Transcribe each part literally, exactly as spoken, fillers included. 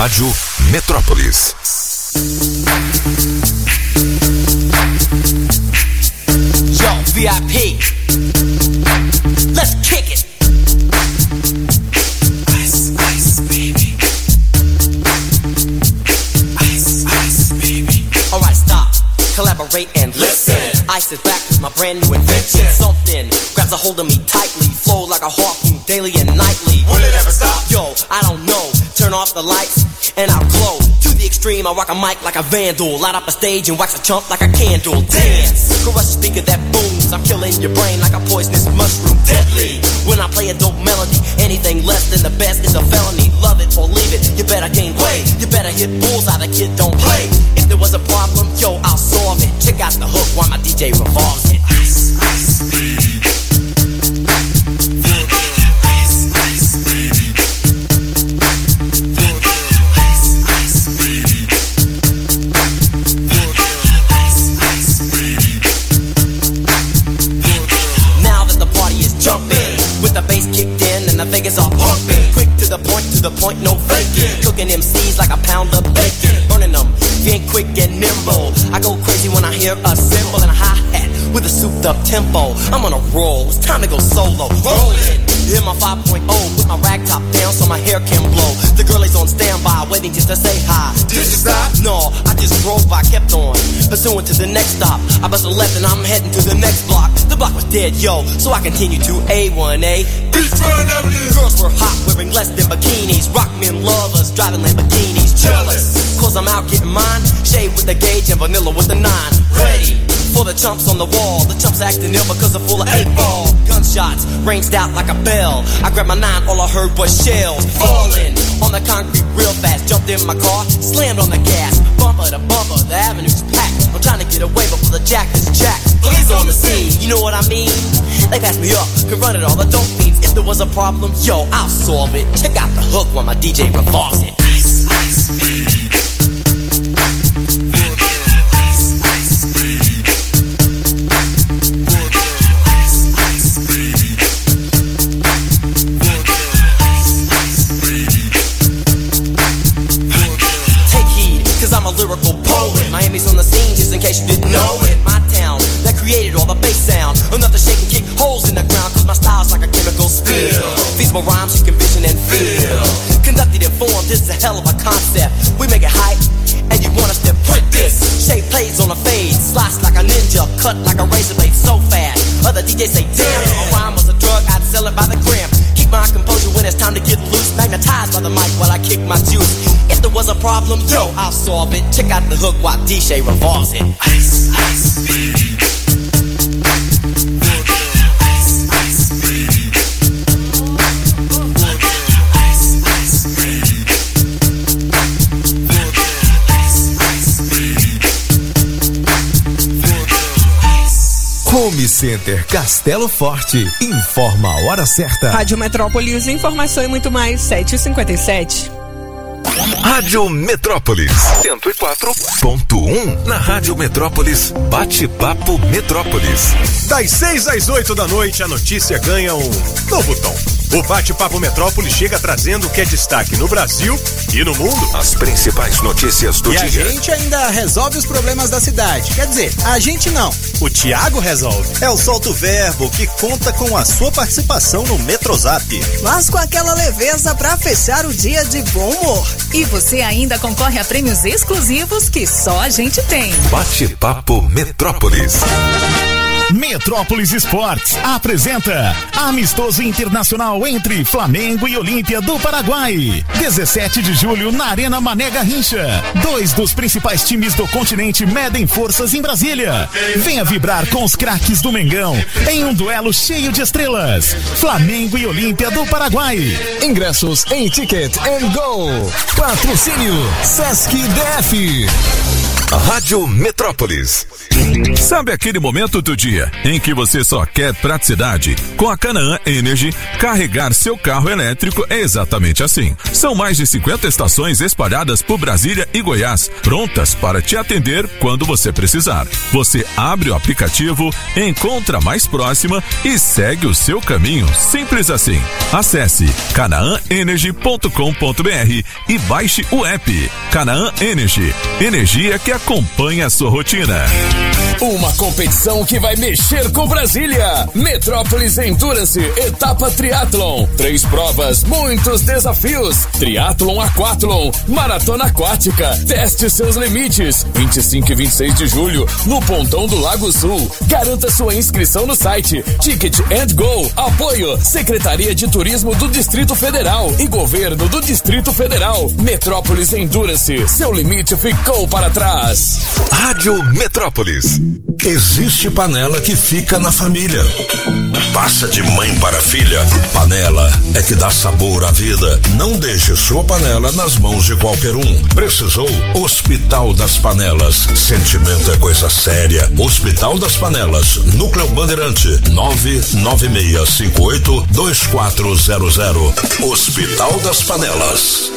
Rádio Metrópolis. Yo, V I P. Let's kick it. Ice, ice, baby. Ice, ice, baby. Alright, stop. Collaborate and listen. Ice is back with my brand new invention. Something grabs a hold of me tightly. Flow like a harpoon daily and nightly. Will it ever stop? Yo, I don't know. Turn off the lights and I'll glow. To the extreme, I rock a mic like a vandal. Light up a stage and wax a chump like a candle. Dance, crush a speaker that booms. I'm killing your brain like a poisonous mushroom. Deadly, when I play a dope melody. Anything less than the best is a felony. Love it or leave it, you better gain weight. You better hit bullseye, the kid don't play. If there was a problem, yo, I'll solve it. Check out the hook while my D J revolves it. Ice, ice, baby. The Vegas are pumping, quick to the point, to the point, no faking. Cooking M Cs like a pound of bacon, burning them, being quick and nimble. I go crazy when I hear a cymbal and a hi-hat with a souped up tempo. I'm on a roll, it's time to go solo. Rolling, hit my five point oh, put my rag top down so my hair can blow. The girl is on standby, waiting just to say hi. Did you stop? No, I just drove by, kept on, pursuing to the next stop. I bust a left and I'm heading to the next block. The block was dead, yo, so I continue to A one A. Girls were hot, wearing less than bikinis. Rock men lovers, driving Lamborghinis. Jealous, cause I'm out getting mine. Shade with the gauge and vanilla with the nine. Ready for the chumps on the wall. The chumps acting ill because they're full of eight ball. Gunshots ranged out like a bell. I grabbed my nine, all I heard was shells falling on the concrete real fast. Jumped in my car, slammed on the gas. Bumper to bumper, the avenue's packed. I'm trying to get away before the jack is jacked. Police on the scene, you know what I mean? They pass me up, can run it all, the dope fiends. If there was a problem, yo, I'll solve it. Check out the hook while my D J revolves it. Ice, ice, baby. Lyrical poet, Miami's on the scene, just in case you didn't know it. My town, that created all the bass sound. Enough to shake and kick holes in the ground, cause my style's like a chemical spill. Feasible rhymes you can vision and feel. Conducted and formed, this is a hell of a concept. We make it hype, and you want us to print this. Shape plays on a fade, slice like a ninja, cut like a razor blade so fast. Other D Js say, damn, if a rhyme was a drug, I'd sell it by the gram. Keep my composure when it's time to get loose. Magnetized by the mic while I kick my juice. If there was a problem, yo, I'll solve it. Check out the hook while D J revolves it. Ice, ice, baby. Ice, ice, baby. Ice, ice, baby. Ice, ice, baby. Home Center Castelo Forte informa a hora certa. Rádio Metrópolis, informação e muito mais, sete e cinquenta e sete. Rádio Metrópolis cento e quatro ponto um. Na Rádio Metrópolis, bate-papo Metrópolis. Das seis às oito da noite, a notícia ganha um novo tom. O Bate-Papo Metrópolis chega trazendo o que é destaque no Brasil e no mundo. As principais notícias do e dia. E a gente ainda resolve os problemas da cidade. Quer dizer, a gente não. O Thiago resolve. É o Solta o Verbo, que conta com a sua participação no Metrozap. Mas com aquela leveza pra fechar o dia de bom humor. E você ainda concorre a prêmios exclusivos que só a gente tem. Bate-Papo Metrópolis. Metrópolis Esportes apresenta Amistoso Internacional entre Flamengo e Olímpia do Paraguai. dezessete de julho na Arena Mané Garrincha. Dois dos principais times do continente medem forças em Brasília. Venha vibrar com os craques do Mengão em um duelo cheio de estrelas. Flamengo e Olímpia do Paraguai. Ingressos em Ticket and Go. Patrocínio Sesc D F. Rádio Metrópolis. Sabe aquele momento do dia em que você só quer praticidade? Com a Canaã Energy, carregar seu carro elétrico é exatamente assim. São mais de cinquenta estações espalhadas por Brasília e Goiás, prontas para te atender quando você precisar. Você abre o aplicativo, encontra a mais próxima e segue o seu caminho. Simples assim. Acesse canaã energy ponto com ponto br e baixe o app. Canaã Energy, energia que acompanha a sua rotina. Uma competição que vai mexer com Brasília. Metrópolis Endurance, etapa triatlon. Três provas, muitos desafios. Triatlon Aquatlon, maratona aquática. Teste seus limites. vinte e cinco e vinte e seis de julho, no Pontão do Lago Sul. Garanta sua inscrição no site Ticket and Go. Apoio Secretaria de Turismo do Distrito Federal e Governo do Distrito Federal. Metrópolis Endurance, seu limite ficou para trás. Rádio Metrópolis. Existe panela que fica na família. Passa de mãe para filha. Panela é que dá sabor à vida. Não deixe sua panela nas mãos de qualquer um. Precisou? Hospital das Panelas. Sentimento é coisa séria. Hospital das Panelas. Núcleo Bandeirante. nove nove seis cinco oito dois quatro zero zero. Hospital das Panelas.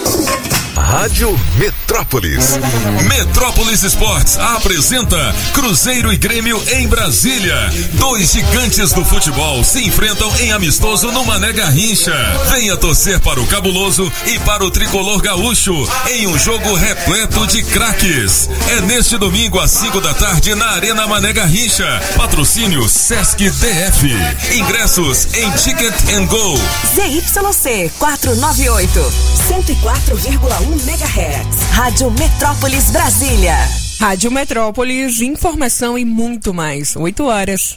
Rádio Metrópolis. Metrópolis Esportes apresenta Cruzeiro e Grêmio em Brasília. Dois gigantes do futebol se enfrentam em amistoso no Mané Garrincha. Venha torcer para o Cabuloso e para o Tricolor Gaúcho em um jogo repleto de craques. É neste domingo às cinco da tarde na Arena Mané Garrincha. Patrocínio Sesc D F. Ingressos em Ticket and Go. Z Y C quatrocentos e noventa e oito, cento e quatro vírgula um megahertz. Rádio Metrópolis Brasília. Rádio Metrópolis, informação e muito mais. oito horas.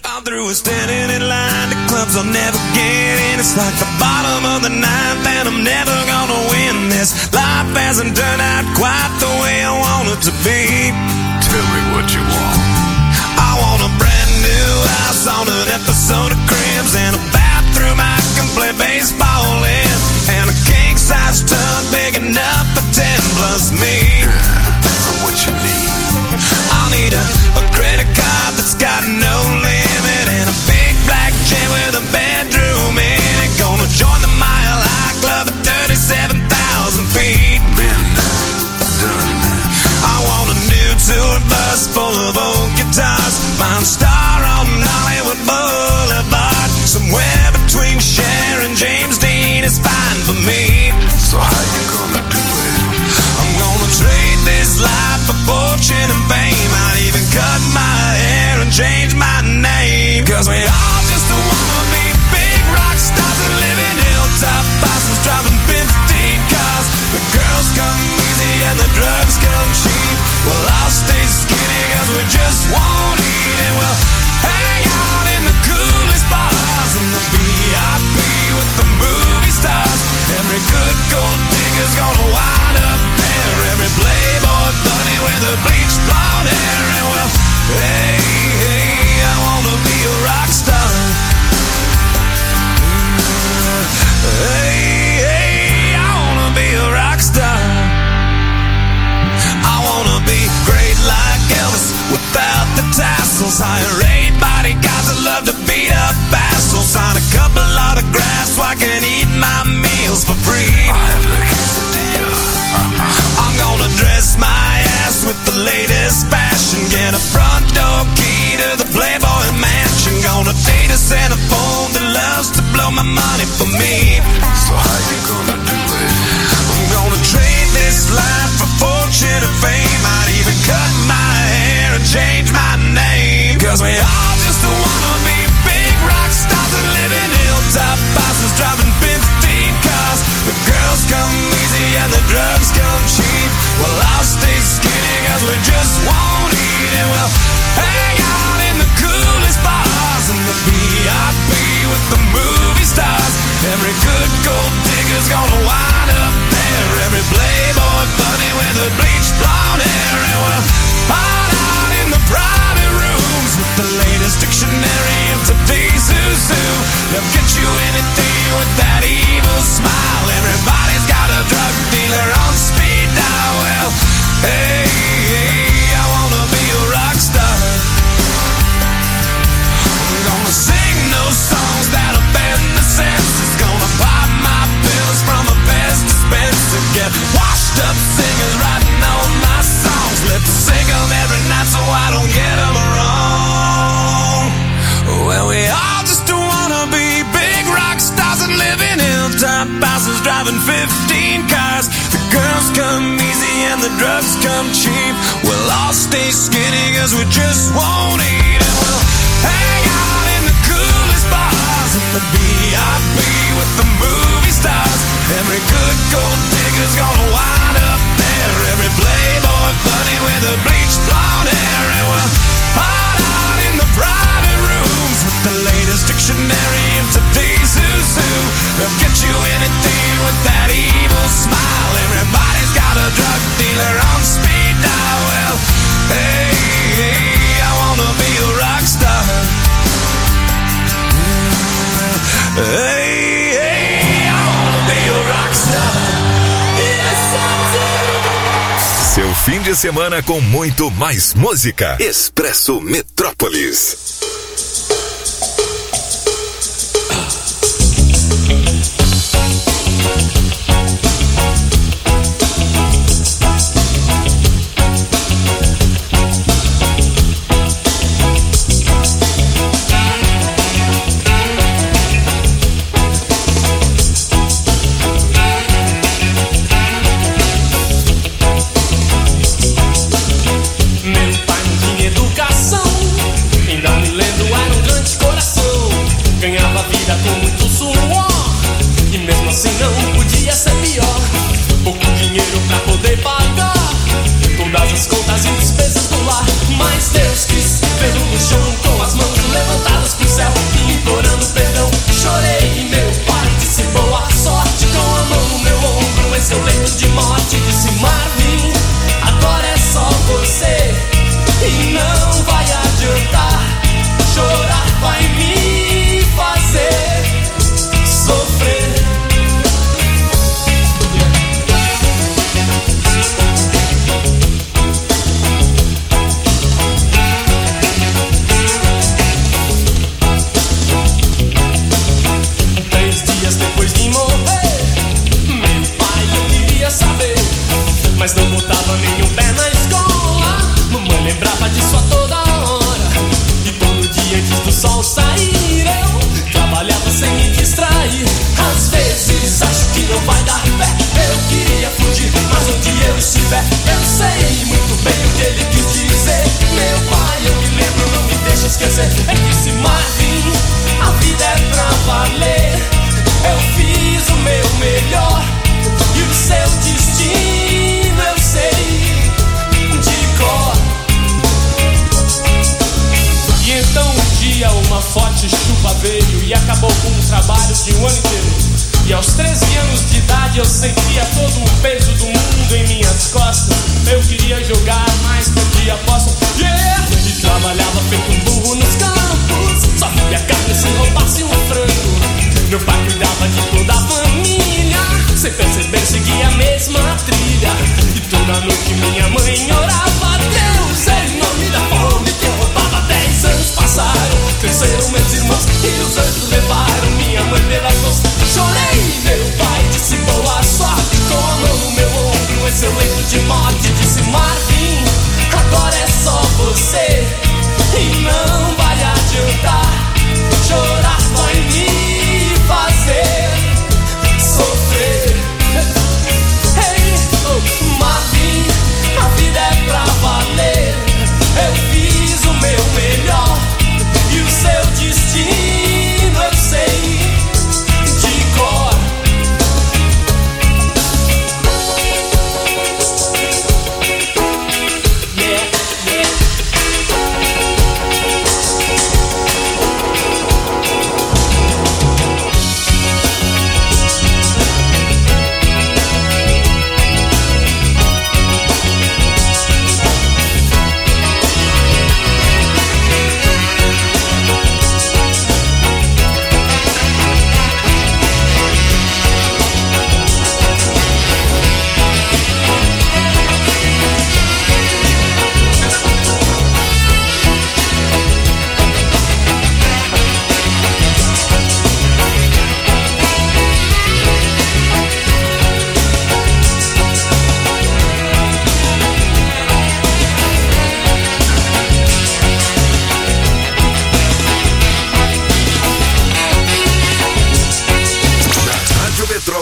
Tell me what you want. I want a brand new house on an episode of Cribs and a bathroom I can play baseball in, and a king size tub big enough for ten plus me. That's what you need. I'll need a, a credit card that's got no limit and a big black jet with a bedroom in it. Gonna join the Mile High Club at thirty-seven thousand feet. Been done. I want a new tour bus full of old guitars. Mine star on Hollywood Boulevard. Somewhere between Cher and James Dean is fine for me. So how you gonna do it? I'm gonna trade this life for fortune and fame. I'd even cut my hair and change my name. Cause we all just wanna be big rock stars and live in hilltop houses driving fifteen cars. The girls come easy and the drugs come cheap. Well, I'll stay skinny cause we just won't eat, and we'll hang out in the coolest bars in the V I P with the movie stars. Every good gold digger's gonna wind up there. Every playboy bunny with the bleached blonde hair. And well, hey, hey, I wanna be a rock star. Hey, hey, I wanna be a rock star. I wanna be great like Elvis without the tassels. Hire eight bodyguards that love to beat up assholes. Sign a couple autographs so I can eat my meals for free. I'm gonna dress my ass with the latest fashion. Get a front door key to the Playboy Mansion. Gonna date a centerfold that loves to blow my money for me. So how you gonna do it? I'm gonna trade this life for fortune and fame. I'd even cut my hair and change my name. Cause we all just wanna be big rock stars and live in hilltop houses driving fifteen cars. The girls come easy and the drugs come cheap. Well, I'll stay skinny cause we just won't eat, and we'll hang out in the coolest bars in the V I P with the movie stars. Every good gold digger's gonna wind up there. Every playboy bunny with a bleached blonde hair. And we'll hide out in the private rooms with the latest dictionary of today's who's who. They'll get you anything with that evil smile. Everybody's got a drug dealer on speed dial. Well, hey, hey, I wanna driving fifteen cars. The girls come easy and the drugs come cheap. We'll all stay skinny cause we just won't eat. And we'll hang out in the coolest bars, in the V I P with the movie stars. Every good gold digger's gonna wind up there. Every playboy bunny with the bleached blonde hair. And we'll hide out in the private rooms with the latest dictionary of today's who's who. They'll get you anything with that evil smile. Everybody's got a drug dealer on speed dial. Well, hey, hey, I wanna be a rock star. Hey, hey, I wanna be a rock star. Yes, I do. Seu fim de semana com muito mais música. Expresso Metrópolis. E não vai adiantar chorar só em mim.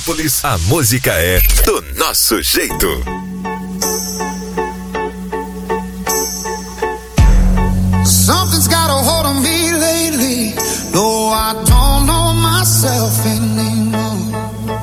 Metrópolis, a música é do nosso jeito. Something's got a hold on me lately, though I don't know myself anymore.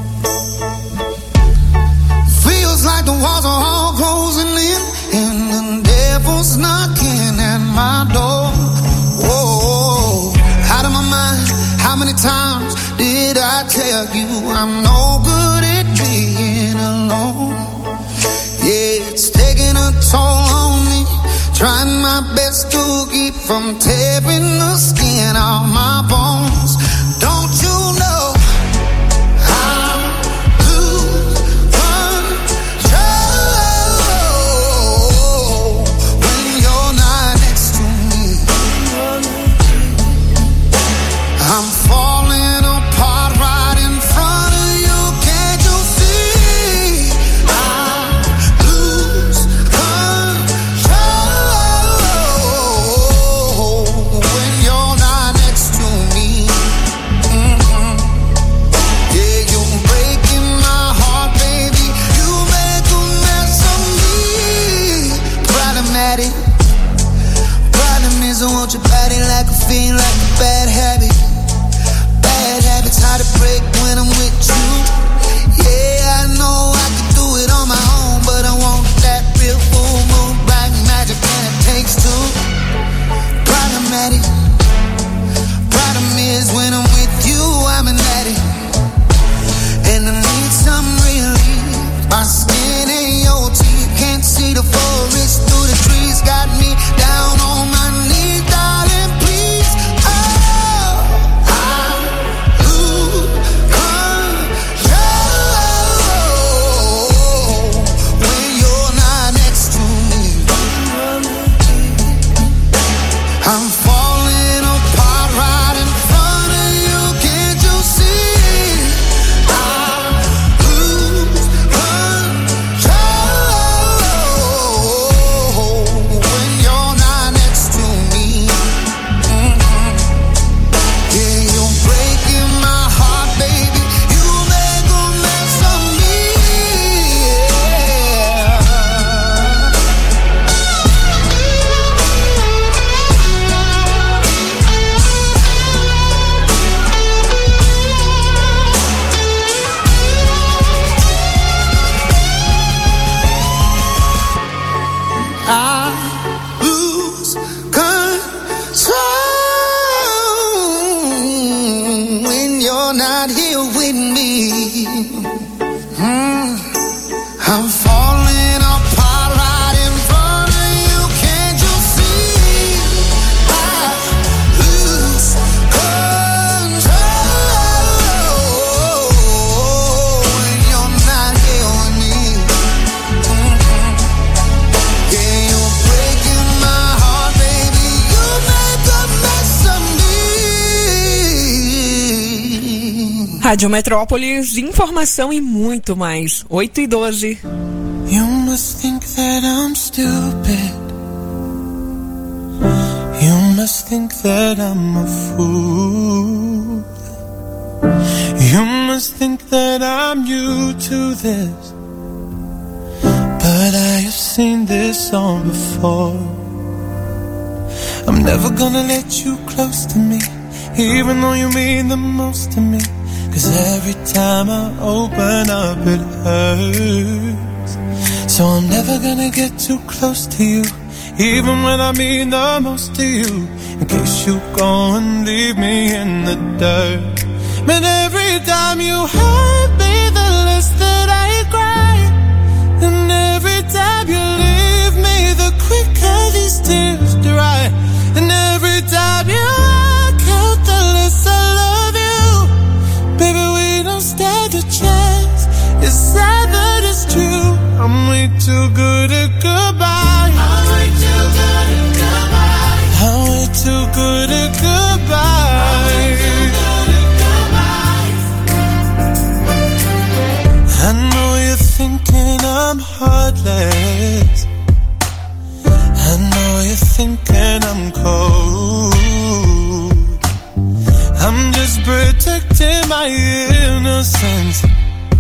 Feels like the walls are all closing in, and the devil's knocking at my door. Whoa, out of my mind, how many times did I tell you I'm no good at being alone? Yeah, it's taking a toll on me, trying my best to keep from tearing the skin off my bones. Don't you know I'm losing control when you're not next to me? I'm falling apart right in front of you. Can't you see? I lose control when you're not next to me. Mm-hmm. Yeah, you're breaking my heart, baby. You make a mess of me. Problematic. Problem is I want your body like a fiend, like a bad habit. Bad habits hard to break when I'm with you. Yeah, I know I could do it on my own, but I want that real full moon, black magic, and it takes two. Problematic. Problem is when I'm with you, I'm an addict, and I need some relief. My skin ain't your teeth, can't see the forest through the trees. Got me down on my knees, darling, please. Oh, I lose control when you're not next to me. I'm falling apart right in front of you. Can't you see? I lose control when you're not next to me. Mm-hmm. Yeah, you're breaking my heart, baby. You make a mess of me. I lose control when you're not here with me. Mm. I'm falling apart right in front of you. Can't you see? I lose control when you're not here with me. Mm-hmm. Yeah, you're breaking my heart, baby. You make a mess of me. Rádio Metrópolis, informação e muito mais. oito e doze. You must think that I'm stupid. You must think that I'm a fool. You must think that I'm new to this, but I have seen this all before. I'm never gonna let you close to me, even though you mean the most to me. 'Cause every time I open up it hurts. So I'm never gonna get too close to you, even when I mean the most to you, in case you go and leave me in the dirt. But every time you hurt me, the less that I cry. And every time you leave me, the quicker these tears dry. And every time you walk out, the less I love you. Baby, we don't stand a chance. It's sad that it's true. I'm way too good at goodbye. I'm way too good at goodbye. I'm way too good at goodbye. I know you're thinking I'm heartless. I know you're thinking I'm cold. I'm just protecting my innocence.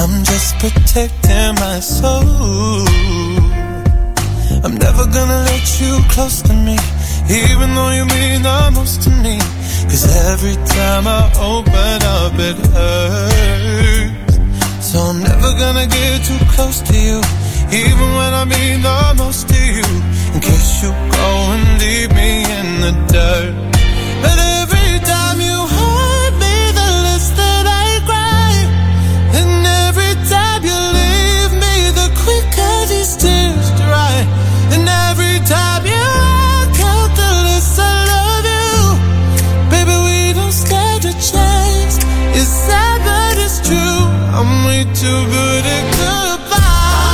I'm just protecting my soul. I'm never gonna let you close to me, even though you mean the most to me. Cause every time I open up it hurts. So I'm never gonna get too close to you, even when I mean the most to you, in case you go and leave me in the dirt. But every time you hurt me, the less that I cry. And every time you leave me, the quicker these tears dry. And every time you walk out, the less I love you. Baby, we don't stand a chance. It's sad, but it's true. I'm way too good at goodbye.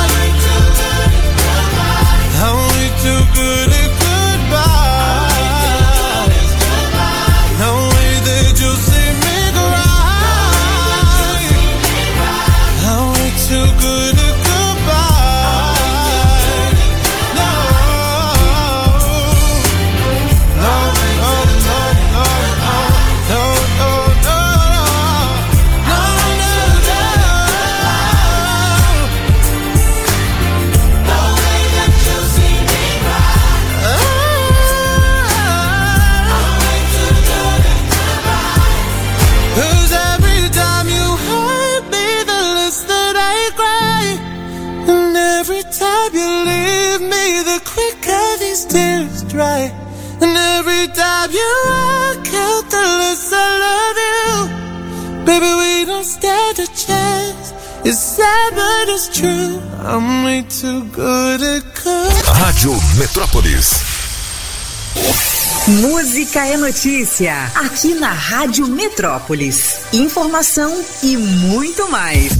I'm way too good at goodbye. No way that you'll see me cry. I'm way too good at goodbye. No, no, no, no, no, no, no, no, no, no, no, no way that you'll see me cry. I'm way too good at goodbye. 'Cause every time you hurt me, the less that I cry. And every time you leave me, the quicker these tears dry. And every time you walk out, the less I love you. Baby, we don't stand a chance. It's sad, but it's true. I'm way too good at good. Rádio Metrópolis. Música é notícia, aqui na Rádio Metrópolis. Informação e muito mais.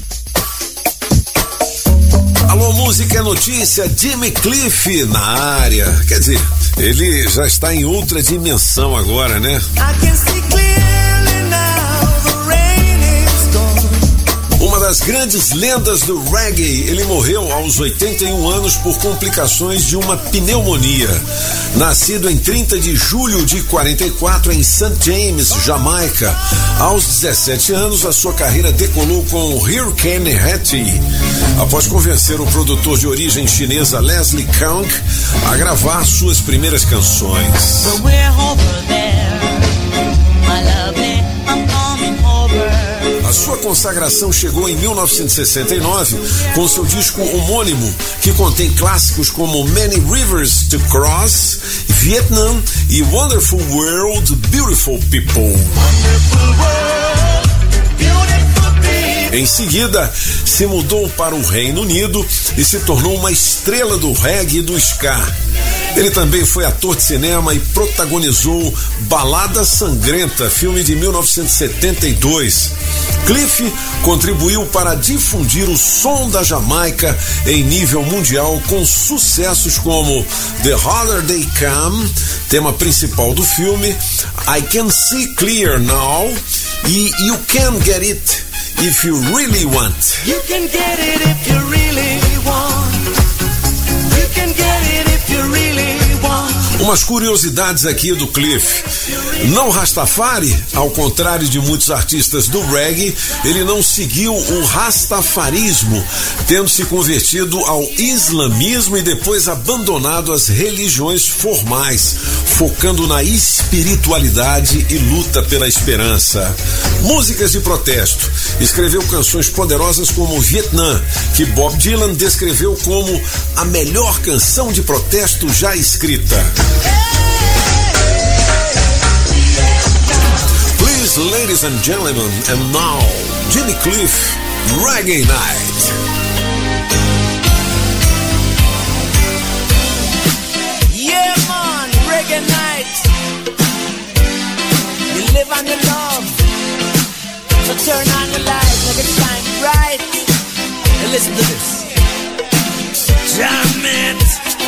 Alô, música é notícia, Jimmy Cliff na área. Quer dizer, ele já está em outra dimensão agora, né? I can see clearly now, the rain is gone. Uma das grandes lendas do reggae, ele morreu aos oitenta e um anos por complicações de uma pneumonia. Nascido em trinta de julho de quarenta e quatro em Saint James, Jamaica, aos dezessete anos a sua carreira decolou com Hurricane Hattie, após convencer o produtor de origem chinesa Leslie Kang a gravar suas primeiras canções. But we're over there, my lovely, I'm coming over. A sua consagração chegou em mil novecentos e sessenta e nove com seu disco homônimo, que contém clássicos como Many Rivers to Cross, Vietnam e Wonderful World, Beautiful People. Wonderful world, beautiful people. Em seguida, se mudou para o Reino Unido e se tornou uma estrela do reggae e do ska. Ele também foi ator de cinema e protagonizou Balada Sangrenta, filme de mil novecentos e setenta e dois. Cliff contribuiu para difundir o som da Jamaica em nível mundial com sucessos como The Harder They Come, tema principal do filme, I Can See Clear Now e You Can Get It If You Really Want. You can get it if you really want. You can get it if you really want. Umas curiosidades aqui do Cliff. Não Rastafari, ao contrário de muitos artistas do reggae, ele não seguiu o rastafarismo, tendo se convertido ao islamismo e depois abandonado as religiões formais, focando na espiritualidade e luta pela esperança. Músicas de protesto. Escreveu canções poderosas como Vietnã, que Bob Dylan descreveu como a melhor canção de protesto já escrita. Please, ladies and gentlemen, and now, Jimmy Cliff, Reggae Night. Yeah, man, reggae night. You live on your love. So turn on the light, make it shine bright. And listen to this. Jam it.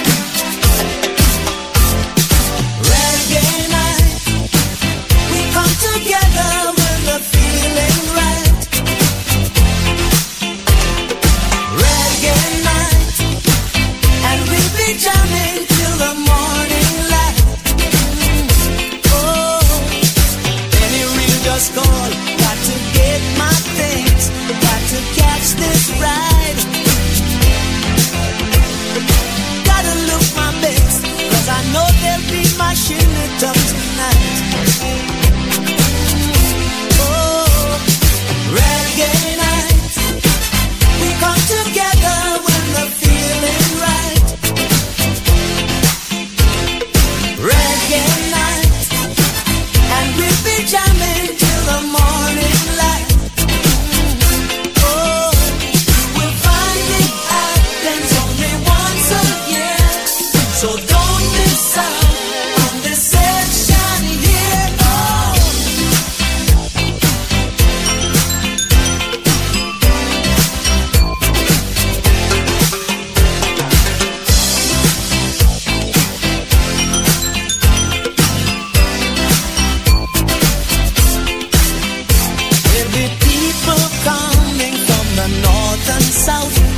Reggae night. We come together when the feeling right. Reggae night. And we'll be jamming till the morning light. Oh, any real just call. Got to get my things. Got to catch this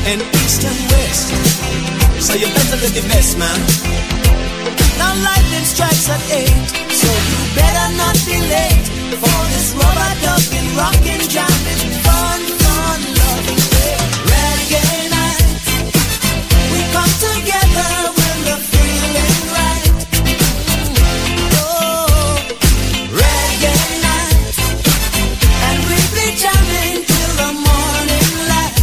and east and west. So you better live your best, man. Now lightning strikes at eight, so you better not be late for this rubber ducking, rockin', jamming, fun, fun, loving day. Reggae night, we come together when the feeling right. Oh, reggae night, and we'll be jamming till the morning light.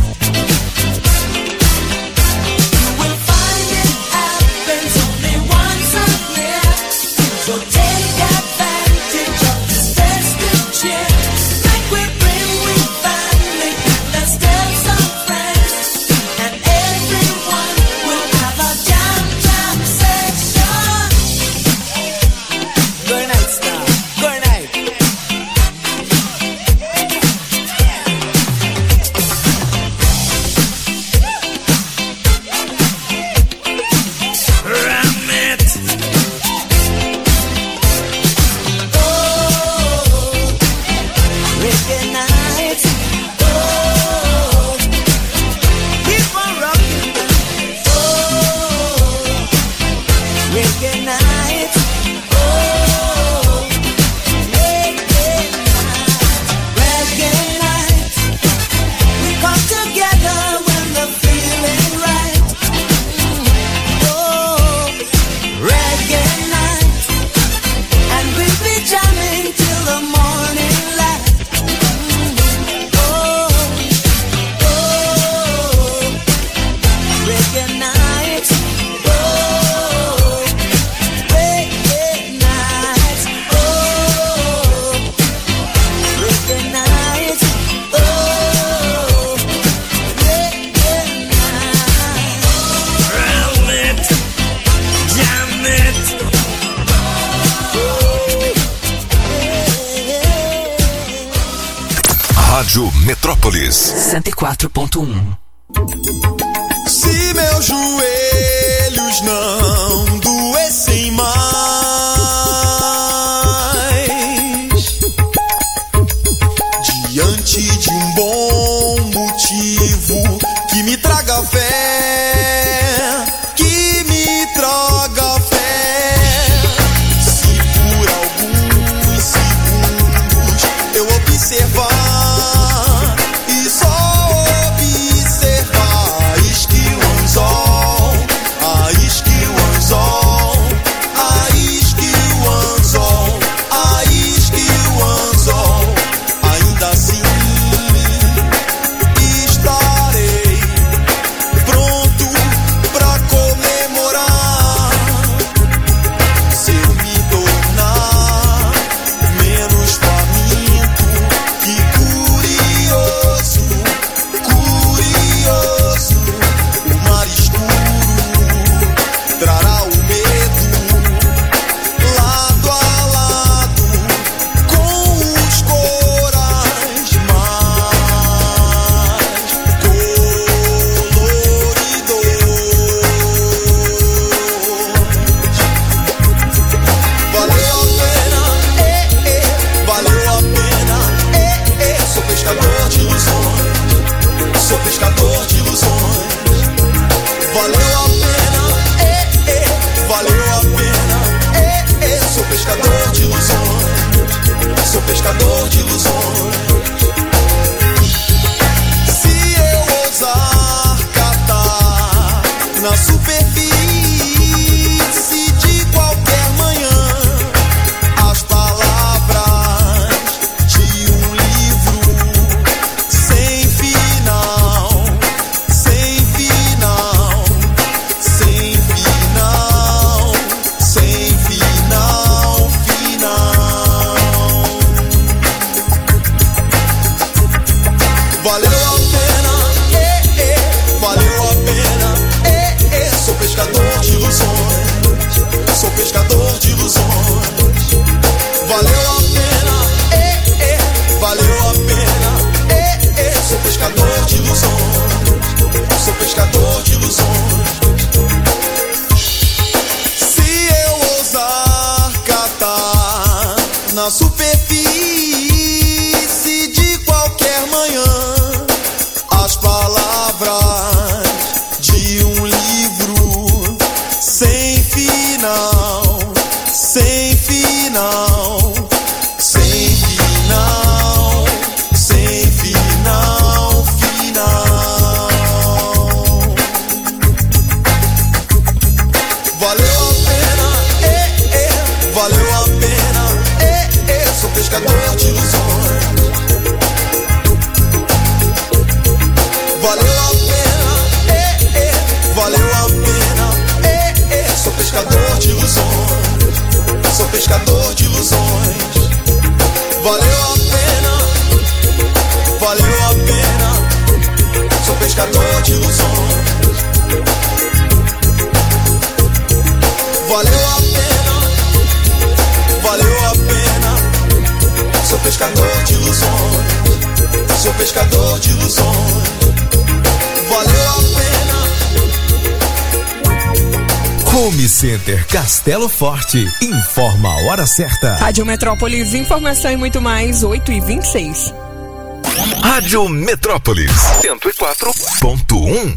You will find it happens only once a year, so take advantage of this festive cheer. Like we bring with family, let's tell some friends, and everyone will have a jam jam session. Good night, star. Good night. Ram it. Oh, reggae night. Oh, keep on rocking. Oh, reggae night. Oh, reggae night. Reggae night. We come together when the feeling right. Oh, reggae night, and we'll be jamming till the morning light. Oh, oh, reggae night. Oh, reggae night. Oh, reggae night. Oh, reggae night. Roll it, jam it. Rádio Metrópolis. cento e quatro ponto um. Se meus joelhos não doessem mais, diante de um bom motivo que me traga fé, que me traga fé. Se por alguns segundos eu observar e só observar, eis que o anzol, ah, eis que o anzol, ah, eis que o anzol, ah, eis que o anzol, ainda assim estarei pronto pra comemorar. Se eu me tornar menos faminto que curioso, curioso, o mar escuro trará o medo lado a lado com os corais mais coloridos. Valeu a pena, eh, eh, valeu a pena, eh, eh. Sou pescador de ilusões, sou pescador de ilusões. Valeu a pena, eh, eh, valeu a pena, eh, eh. Sou pescador de ilusões, sou pescador de ilusões. Se eu ousar catar na superfície de qualquer manhã as palavras de um livro sem final, sem final, sem final, sem final, final. Valeu a pena, eh, eh, valeu a pena, eh, eh. Sou pescador de ilusões, sou pescador de ilusões. Valeu a pena, eh, eh, valeu a pena, eh, eh. Sou pescador de ilusões, sou pescador de ilusões. Se eu ousar catar na superfície de qualquer manhã valeu a pena. Sou pescador de ilusões. Valeu a pena, valeu a pena. Sou pescador de ilusões. Sou pescador de ilusões. Valeu a pena. Home Center Castelo Forte informa a hora certa. Rádio Metrópolis, informação e muito mais, oito e vinte e seis. Rádio Metrópolis, cento e quatro ponto um.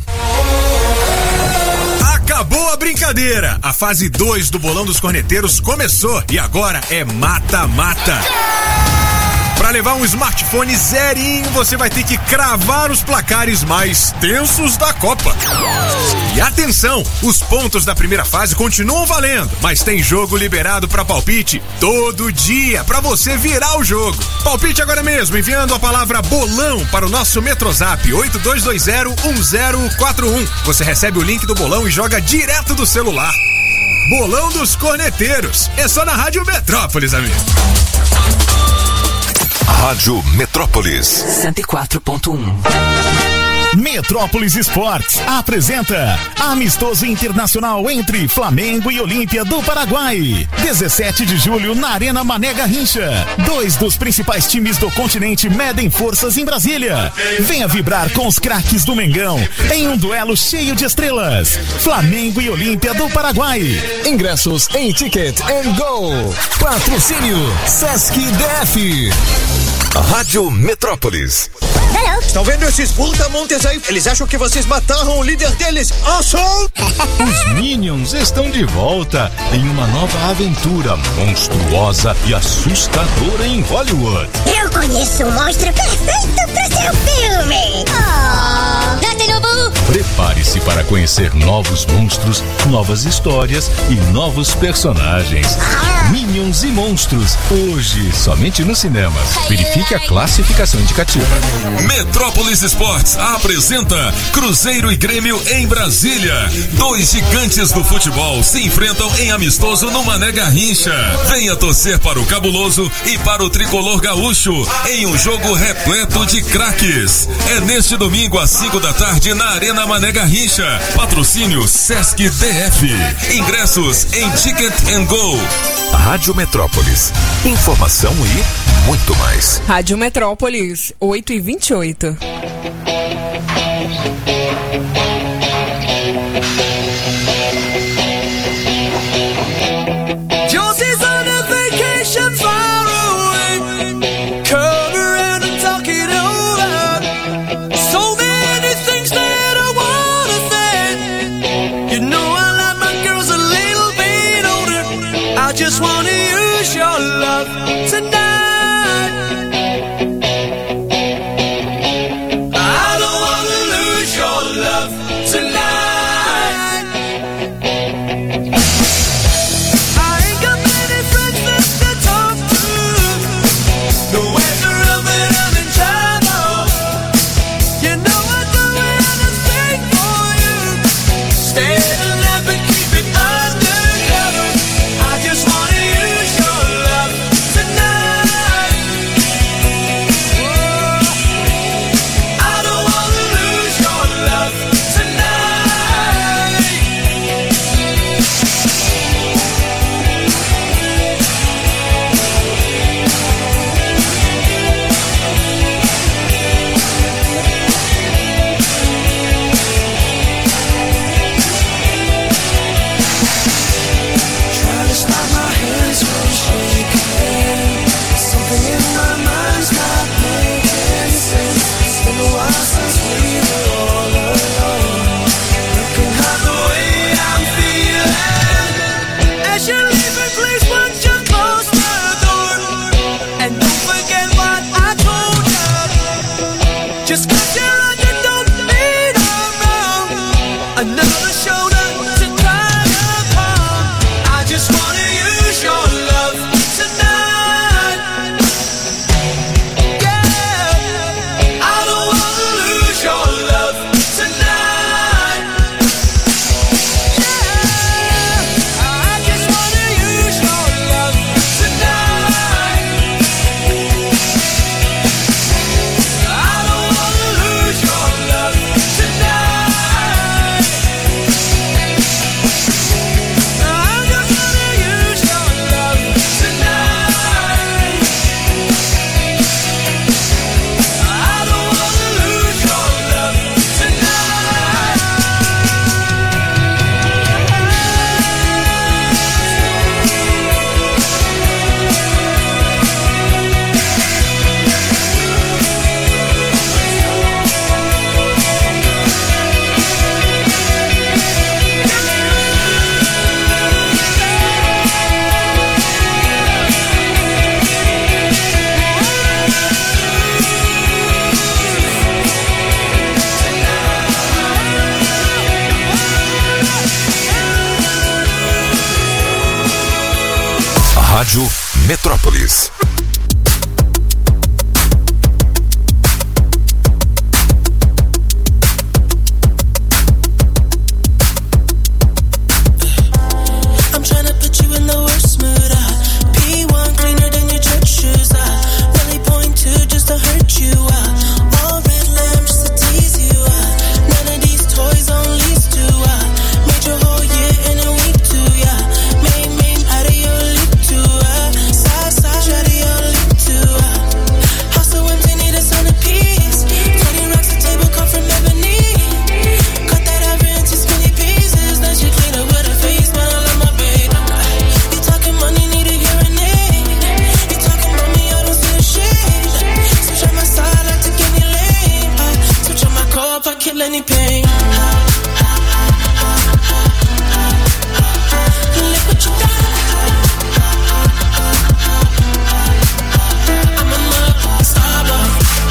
Acabou a brincadeira. A fase dois do Bolão dos Corneteiros começou e agora é mata-mata. Para levar um smartphone zerinho, você vai ter que cravar os placares mais tensos da Copa. E atenção, os pontos da primeira fase continuam valendo, mas tem jogo liberado para palpite todo dia, para você virar o jogo. Palpite agora mesmo, enviando a palavra bolão para o nosso Metrozap oito dois dois zero um zero quatro um. Você recebe o link do bolão e joga direto do celular. Bolão dos Corneteiros. É só na Rádio Metrópolis, amigo. Rádio Metrópolis cento e quatro ponto um. Metrópolis Esportes apresenta Amistoso Internacional entre Flamengo e Olímpia do Paraguai. dezessete de julho na Arena Mané Garrincha. Dois dos principais times do continente medem forças em Brasília. Venha vibrar com os craques do Mengão em um duelo cheio de estrelas. Flamengo e Olímpia do Paraguai. Ingressos em Ticket and Go. Patrocínio Sesc D F. Rádio Metrópolis. Estão vendo esses brutamontes aí? Eles acham que vocês mataram o líder deles. Awesome! Os Minions estão de volta em uma nova aventura monstruosa e assustadora em Hollywood. Eu conheço um monstro perfeito pro seu filme. Oh, Prepare-se para conhecer novos monstros, novas histórias e novos personagens. Minions e Monstros, hoje somente nos cinemas. Verifique a classificação indicativa. Metrópolis Esportes apresenta Cruzeiro e Grêmio em Brasília. Dois gigantes do futebol se enfrentam em amistoso no Mané Garrincha. Venha torcer para o Cabuloso e para o Tricolor Gaúcho em um jogo repleto de craques. É neste domingo às cinco da tarde na Arena Mané Garrincha. Patrocínio Sesc D F. Ingressos em Ticket and Go. Rádio Metrópolis. Informação e muito mais. Rádio Metrópolis, oito e vinte e oito. Josie's on a vacation far away. Come around and talk it over. So many things that I wanna say. You know I like my girls a little bit older. I just wanna use your love tonight. I Rádio Metrópolis. I'm trying to put you in the worst mood. Uh, P one cleaner than your church shoes. Uh, really point two just to hurt you. Uh, all red lamp just to tease you. Uh, none of these toys on lease to. Uh, made your whole year in a week too. Yeah, main main out of your leap too. Uh, side side out of your leap too. Uh, house so empty need a centerpiece. Twenty racks of table cut from ebony. Cut that ever into skinny pieces. Then she clean up with her face, but I love my baby. You talking money, need a hearing aid. You talking about me, I don't see a shade. Switch on my side, I take any lane. I switch on my car if I kill any pain. Look what you done. I'm a mother, star boy.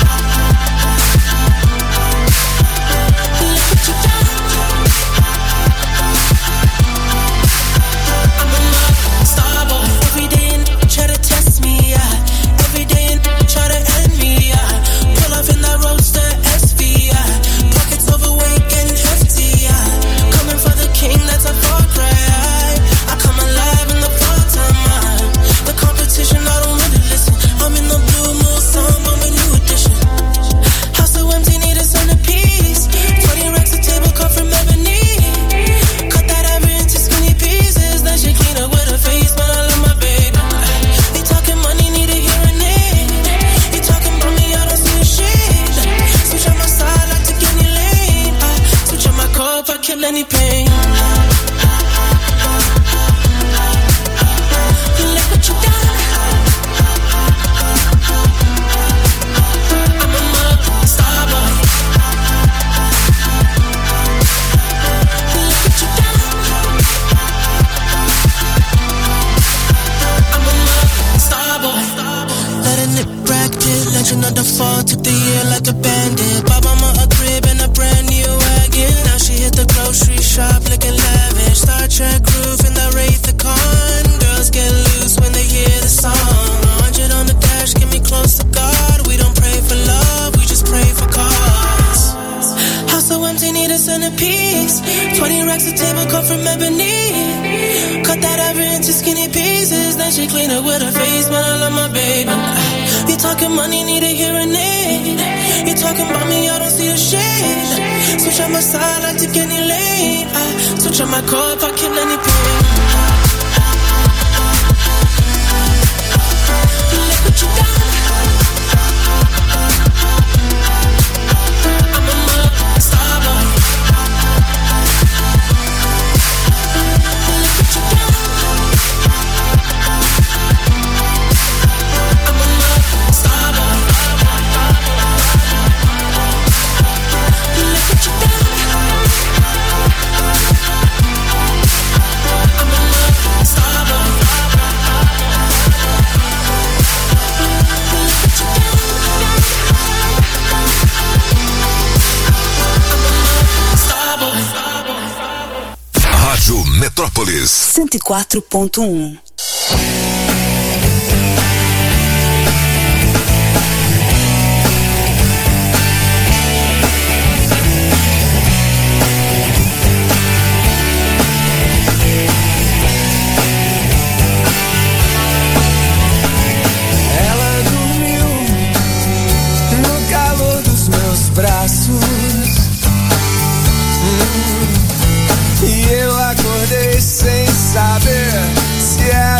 Look what you done. I'm a mother, star boy. Every day and try to test me, yeah. Every day and try to end me, yeah. Pull off in that roadster S V, yeah. Pockets overweight getting hefty, yeah. Coming for the king, that's a far cry. I come alive in the fall time, man. The competition, I don't really listen. I'm in the blue moon, song, I'm a new edition. House so empty, need a centerpiece. Twenty racks of table cut from ebony. Cut that ever into skinny pieces. Then she clean up with her face, but I love my baby. You talking money, need a hearing aid. You talking about me, I don't see a shade. Switch on my side, I take any lane. I switch on my car if I kill any pain. Look what you done. I'm a mother, star boy. Look what you done. I'm a mother, star boy. Let a nip bracket, legend of the fall. Took the year like a bandit. Bought mama a crib and a brand new wagon. Now she hit the grocery shop looking lavish. Star Trek roof in the Wraith the Con. Girls get loose when they hear the song. one hundred on the dash, get me close to God. We don't pray for love, we just pray for cause. House so empty, need a centerpiece. Twenty racks of table cut from ebony. Cut that ever into skinny pieces. Then she clean up with her face, but I love my baby. You talking money, need a hearing aid. You talking about me, I don't see a shade. Switch on my side, I take any lane. I switch on my car if I kill any pain. Look what you done. I'm a mother, star boy. Look what you done. I'm a mother, star boy. Look what you done. I'm a mother, star boy. Rádio Metrópolis cento e quatro ponto um. Ela dormiu no calor dos meus braços. Hum. E eu acordei sem saber se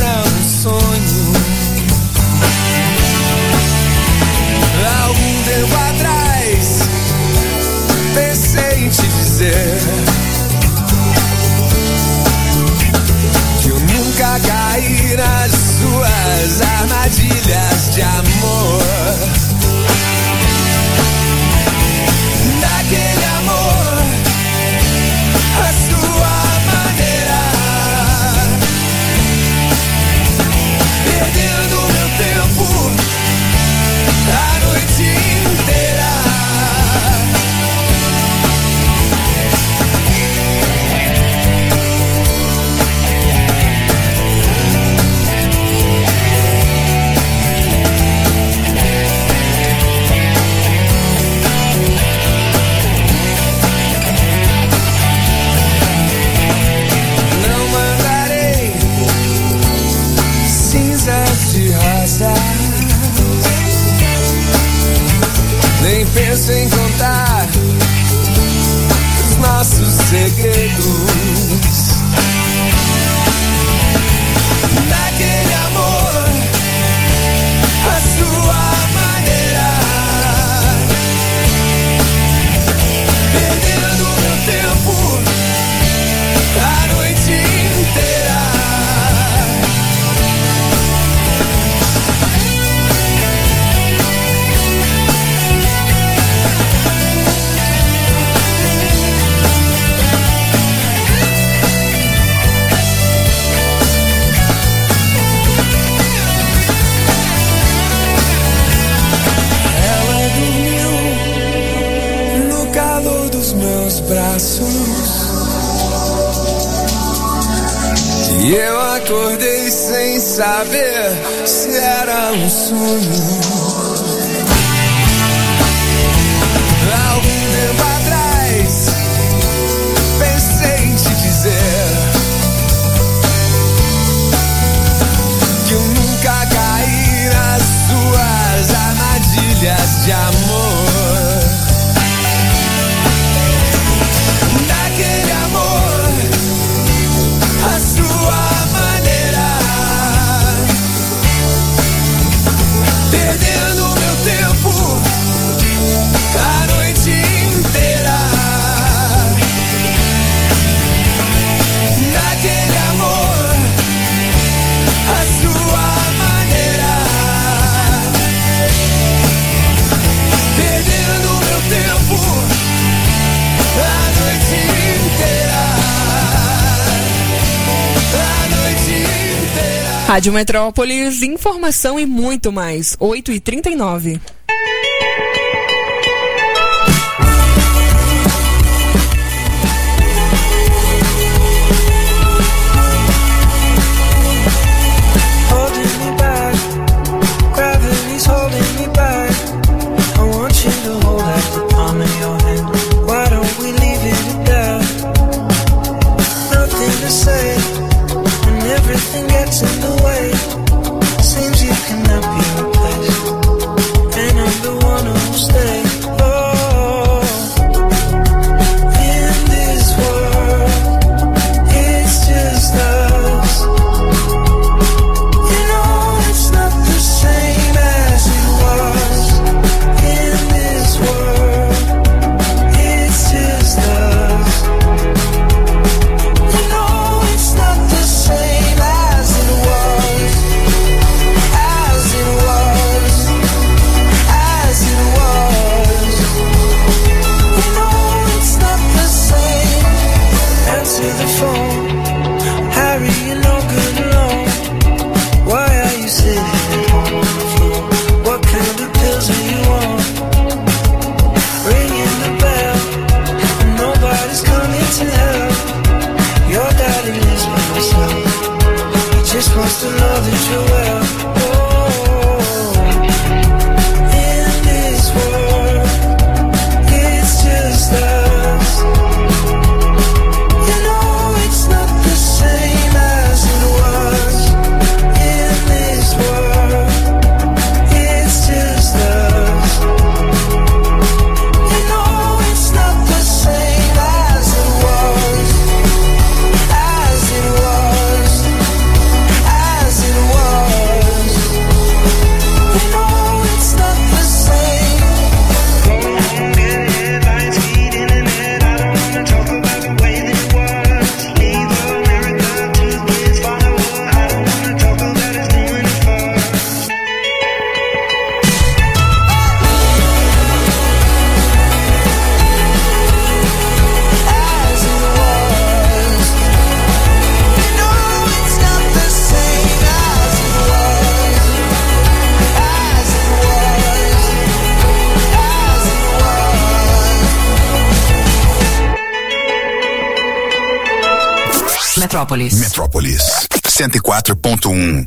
penso em contar os nossos segredos. Daquele amor, a sua maneira, perdendo meu tempo a noite inteira. Braços, e eu acordei sem saber se era um sonho. Algum tempo atrás pensei em te dizer que eu nunca caí nas suas armadilhas de amor. Daquele amor, a sua maneira, perdendo meu tempo a noite inteira. Daquele amor, a sua maneira, perdendo meu tempo a noite inteira, a noite inteira. Rádio Metrópolis, informação e muito mais. oito e trinta e nove. Holding me back, gravity's holding me back. I want you to hold out the palm of your hand. Why don't we leave it at that? Nothing to say, and everything gets in the way. Seems you cannot be replaced, and I'm the one who will stay. Oh, in this world, it's just us. You know it's not the same as it was. In this world, it's just us. You know it's not the same as it was. As it was. As it was. You know it's not the same. Answer the phone. Harry, you're no good alone. Why are you sitting at home on the floor? What kind of pills are you on? Ringing the bell, and nobody's coming to help. Your daddy lives by himself. He just wants to know that you're well. Oh, in this world, it's just us. You know it's not the same as it was. In this world, it's just us. You know it's not the same as it was. As it was. As it was. You know it's not the same. Going home, get headlines, feed internet. I don't wanna talk about the way that it was. Leave America, two kids follow her. I don't wanna talk about us doing it first. As it was. You know it's not the same as it was. As it was. As it was. Metrópolis. Metrópolis cento e quatro ponto um.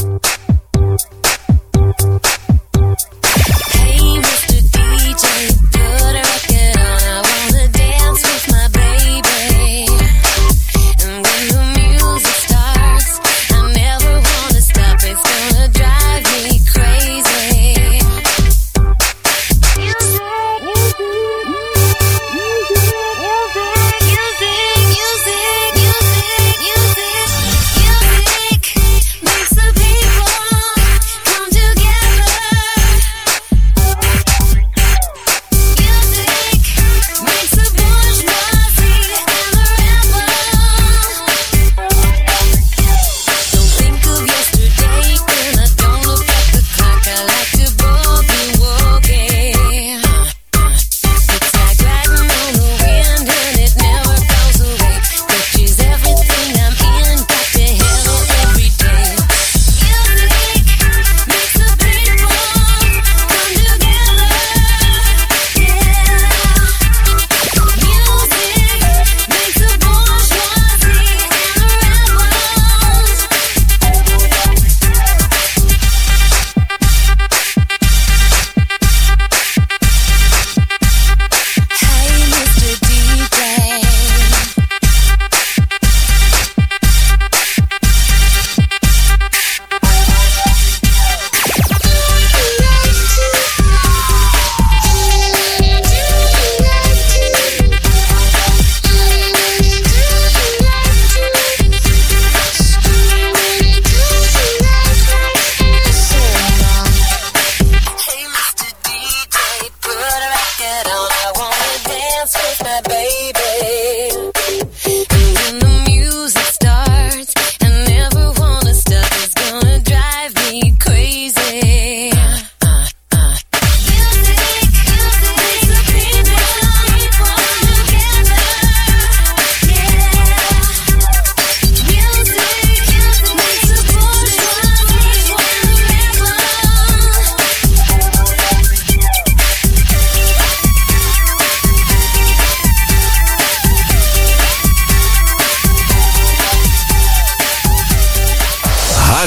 Hey, mister D J, put a record on. I wanna dance with my baby. And when the music starts, I never wanna stop. It's gonna drive me crazy. You say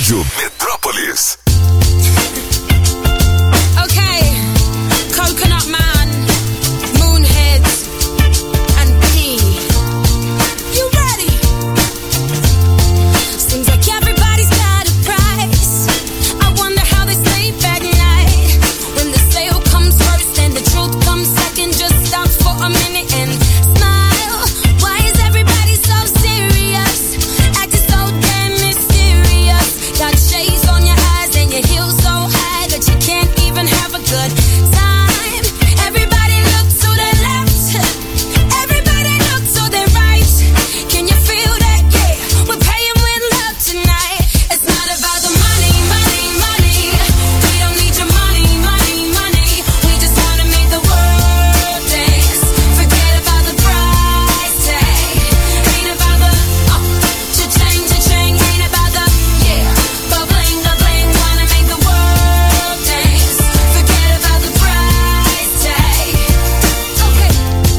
Rádio Metrópolis. Okay, Coconut Man, Moonheads, and P. You ready? Seems like everybody's got a price. I wonder how they sleep at night. When the sale comes first and the truth comes second, just stop for a minute and smile. Why is everybody so serious? Acting so damn mysterious. Got shades on your eyes and your heels so high that you can't even have a good time. Everybody look to the left. Everybody look to the right. Can you feel that? Yeah, we're paying with love tonight. It's not about the money, money, money. We don't need your money, money, money. We just wanna make the world dance. Forget about the price tag. Ain't about the uh, cha-ching, cha-ching. Ain't about the yeah, but bling, the bling. Wanna make the world dance. Forget about the price tag. Okay,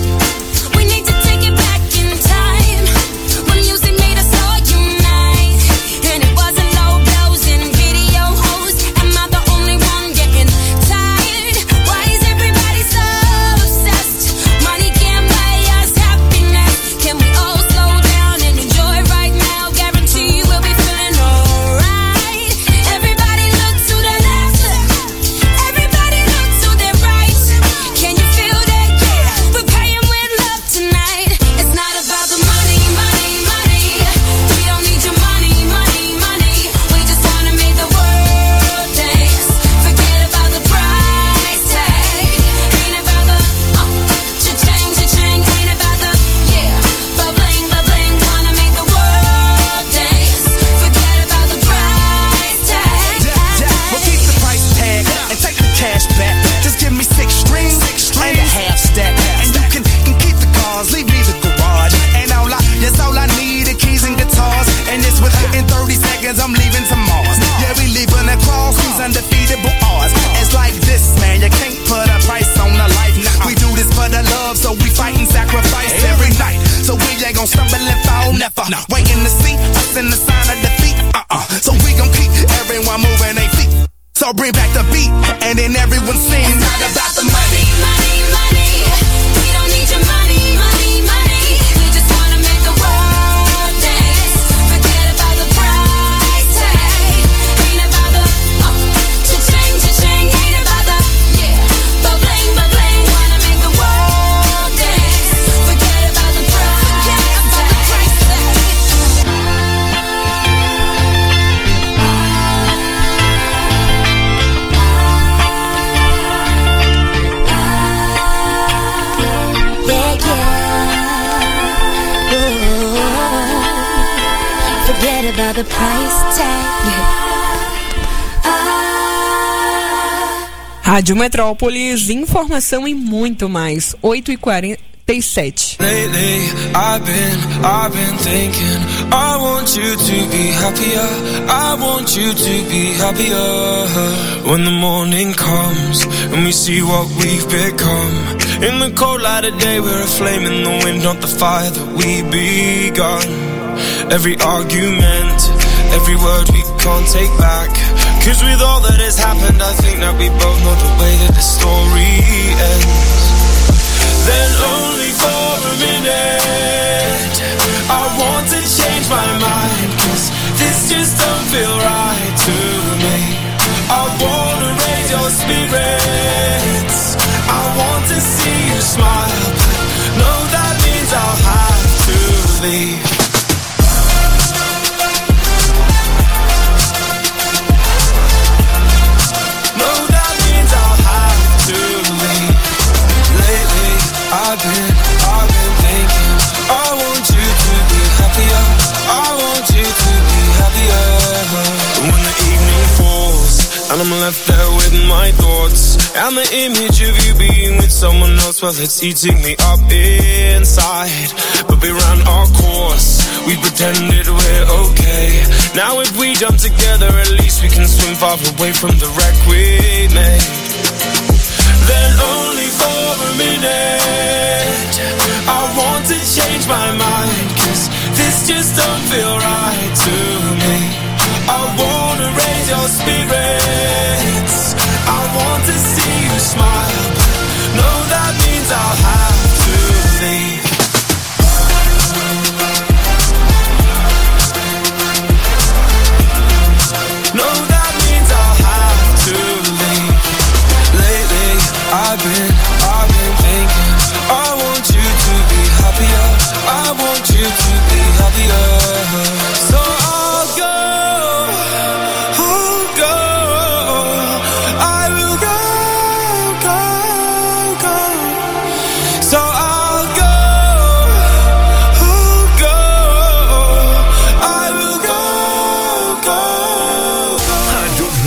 we need to take it back in time when music made us all unite, and it wasn't low blows and video hoes. Am I the only one getting tired? Why is everybody so obsessed? Money can't buy us happiness. Can we all slow down and enjoy right now? Guarantee we'll be feeling alright. Everybody look to the left. Everybody look to the right. Can you feel that? Yeah, we're paying with love tonight. It's not about the money, money, money. We don't need your money, money, money. We just wanna make the world dance. Forget about the price tag. Ain't about the uh, cha-ching, cha-ching. Ain't about the yeah, but bling, but bling. Wanna make the world dance. Forget about the price tag. Well, keep the price tag and take the cash back. Just give me six strings and a half stack, and you can, can keep the cars, leave me the garage. And all I, yes, all I need are keys and guitars. And it's within thirty seconds I'm leaving to Mars. Yeah, we leaving across these undefeatable odds. It's like this, man, you can't put a price on a life. We do this for the love, so we fight and sacrifice every night. So we ain't gon' stumble and fall, never. Waiting to see us in the sign of defeat. Uh-uh. So we gon' keep everyone moving their feet. So bring back the beat, and then everyone sing. It's not about the money, money, money. We don't need your money, money, money. We just wanna make the world dance. Forget about the price tag. Ain't about the uh, cha-ching, cha-ching. Ain't about the yeah, but bling, but bling. Wanna make the world dance. Forget about the price tag. About the price tag. Yeah, yeah. Ooh. Forget about the price tag. Rádio Metrópolis, informação e muito mais. oito e quarenta e sete. Lately, I've been, I've been thinking, I want you to be happier, I want you to be happier. When the morning comes and we see what we've become, in the cold light of day we're a flame in the wind, not the fire that we begun. Every argument, every word we can't take back, cause with all that has happened I think that we both know the way that the story ends. Then only for a minute I want to change my mind, cause this just don't feel right to me. I wanna raise your spirits, I want to see you smile, but no, that means I'll have to leave. No, that means I'll have to leave. Lately I've been, I've been thinking, I want you to be happier, I want you to be happier. When the evening falls and I'm left there with my thoughts, and the image of you being with someone else, well, it's eating me up inside. But we ran our course, we pretended we're okay. Now if we jump together, at least we can swim far away from the wreck we made. Then only for a minute I want to change my mind, cause this just don't feel right to me. I wanna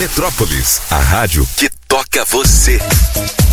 Metrópolis, a rádio que toca você.